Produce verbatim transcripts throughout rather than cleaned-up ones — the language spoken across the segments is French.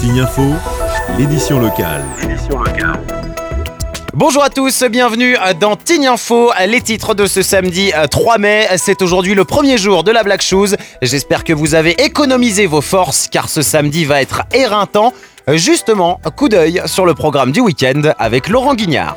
Tignes Info, l'édition locale. Bonjour à tous, bienvenue dans Tignes Info. Les titres de ce samedi trois mai, c'est aujourd'hui le premier jour de la Black Shoes. J'espère que vous avez économisé vos forces car ce samedi va être éreintant. Justement, coup d'œil sur le programme du week-end avec Laurent Guignard.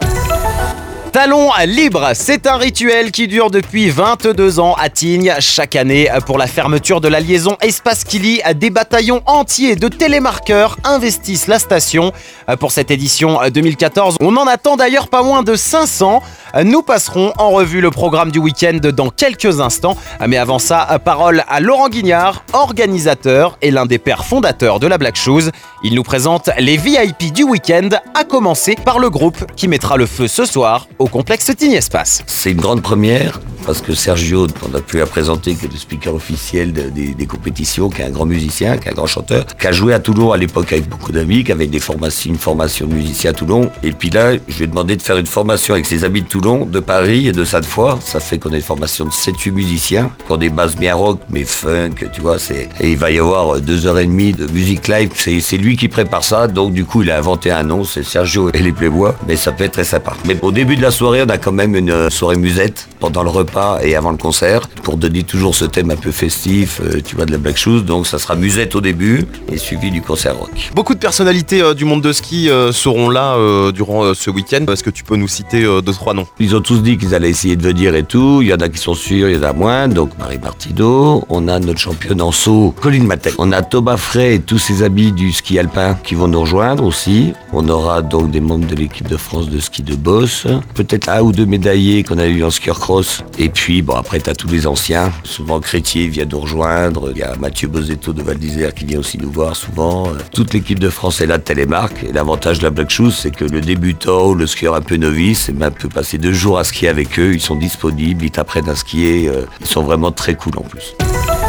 Talons libres, c'est un rituel qui dure depuis vingt-deux ans à Tignes. Chaque année, pour la fermeture de la liaison Espace-Killy, des bataillons entiers de télémarqueurs investissent la station. Pour cette édition deux mille quatorze, on en attend d'ailleurs pas moins de cinq cents. Nous passerons en revue le programme du week-end dans quelques instants. Mais avant ça, parole à Laurent Guignard, organisateur et l'un des pères fondateurs de la Black Shoes. Il nous présente les V I P du week-end, à commencer par le groupe qui mettra le feu ce soir au complexe Tignes Espace. C'est une grande première parce que Sergio, on a pu la présenter, qui est le speaker officiel de, des, des compétitions, qui est un grand musicien, qui est un grand chanteur, qui a joué à Toulon à l'époque avec beaucoup d'amis, qui avait des formations, une formation de musicien à Toulon. Et puis là, je lui ai demandé de faire une formation avec ses amis de Toulon, de Paris et de Sainte-Foy. Ça fait qu'on a une formation de sept huit musiciens, qui ont des bases bien rock, mais funk, tu vois. C'est... Et il va y avoir deux heures et demie de musique live. C'est, c'est lui qui prépare ça, donc du coup, il a inventé un nom, c'est Sergio et les Playbois. Mais ça peut être très sympa. Mais au début de la soirée, on a quand même une soirée musette pendant le repas et avant le concert pour donner toujours ce thème un peu festif, euh, tu vois, de la Black Shoes. Donc ça sera musette au début et suivi du concert rock. Beaucoup de personnalités euh, du monde de ski euh, seront là euh, durant euh, ce week-end. Est-ce que tu peux nous citer euh, deux, trois noms ? Ils ont tous dit qu'ils allaient essayer de venir et tout. Il y en a qui sont sûrs, il y en a moins. Donc Marie Martineau, on a notre championne en saut, Colline Matek. On a Thomas Frey et tous ses amis du ski alpin qui vont nous rejoindre aussi. On aura donc des membres de l'équipe de France de ski de boss. Peut-être un ou deux médaillés qu'on a eu en skieur cross. Et puis, bon, après, t'as tous les anciens. Souvent, Crétier vient nous rejoindre. Il y a Mathieu Bozetto de Val d'Isère qui vient aussi nous voir souvent. Toute l'équipe de France est là de télémarque. Et l'avantage de la Black Shoes, c'est que le débutant ou le skieur un peu novice, eh ben, peut passer deux jours à skier avec eux. Ils sont disponibles, ils t'apprennent à skier. Ils sont vraiment très cool en plus.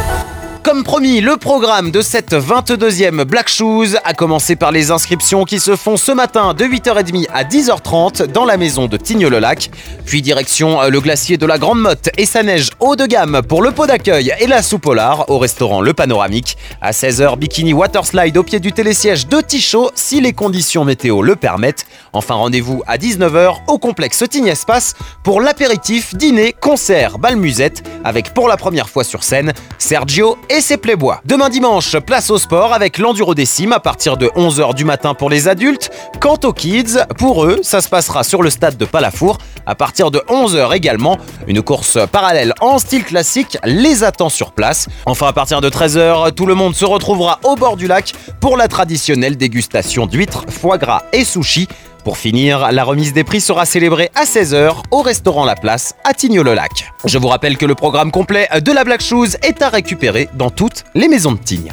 Comme promis, le programme de cette vingt-deuxième Black Shoes a commencé par les inscriptions qui se font ce matin de huit heures trente à dix heures trente dans la maison de Tignes-le-Lac. Puis direction le glacier de la Grande Motte et sa neige haut de gamme pour le pot d'accueil et la soupe polar au restaurant Le Panoramique. À seize heures, bikini waterslide au pied du télésiège de Tichot si les conditions météo le permettent. Enfin, rendez-vous à dix-neuf heures au complexe Tignes Espace pour l'apéritif, dîner, concert, bal musette avec pour la première fois sur scène Sergio et ses Playbois. Demain dimanche, place au sport avec l'enduro décime à partir de onze heures du matin pour les adultes. Quant aux kids, pour eux, ça se passera sur le stade de Palafour à partir de onze heures également. Une course parallèle en style classique les attend sur place. Enfin, à partir de treize heures, tout le monde se retrouvera au bord du lac pour la traditionnelle dégustation d'huîtres, foie gras et sushis. Pour finir, la remise des prix sera célébrée à seize heures au restaurant La Place à Tignes-le-Lac. Je vous rappelle que le programme complet de la Black Shoes est à récupérer dans toutes les maisons de Tignes.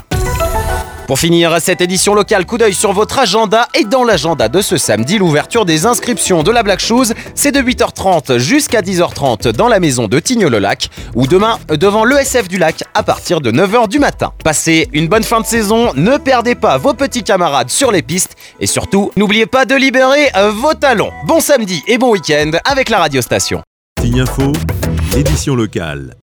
Pour finir cette édition locale, coup d'œil sur votre agenda et dans l'agenda de ce samedi, l'ouverture des inscriptions de la Black Shoes, c'est de huit heures trente jusqu'à dix heures trente dans la maison de Tignes-le-Lac ou demain devant l'E S F du Lac à partir de neuf heures du matin. Passez une bonne fin de saison, ne perdez pas vos petits camarades sur les pistes et surtout, n'oubliez pas de libérer vos talons. Bon samedi et bon week-end avec la radio station. Tignes Info, l'édition locale.